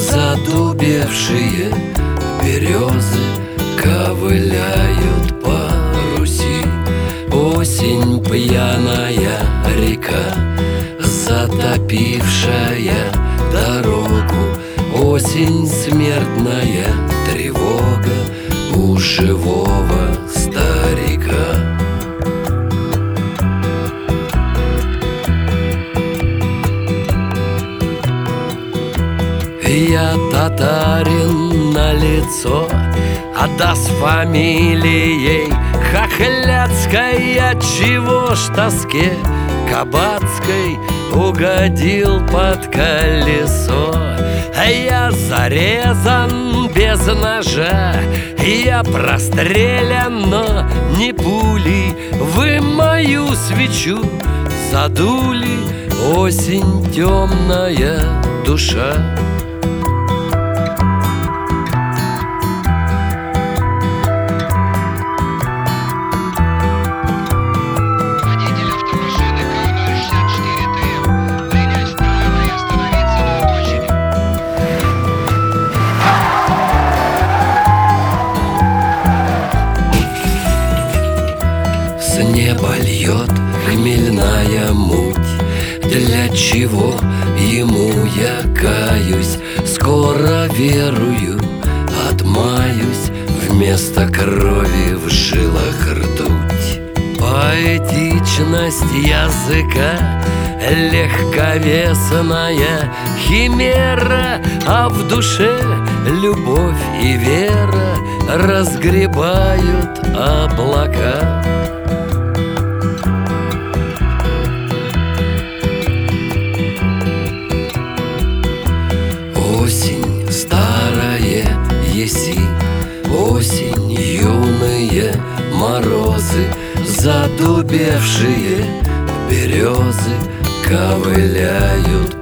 задубевшие березы ковыляют по Руси. Осень пьяная река, затопившая дорогу. Осень смертная тревога у живого старика. Я татарин на лицо, а да с фамилией Хохляцкой. Отчего ж тоске кабацкой угодил под колесо? Я зарезан без ножа, я прострелян, но не пулей. Вы мою свечу задули, осень темная душа. С неба льет хмельная муть. Для чего ему я каюсь? Скоро верую, отмаюсь. Вместо крови в жилах ртуть. Поэтичность языка, легковесная химера, а в душе любовь и вера разгребают облака. Осень старая еси, осень юные морозы, задубевшие березы ковыляют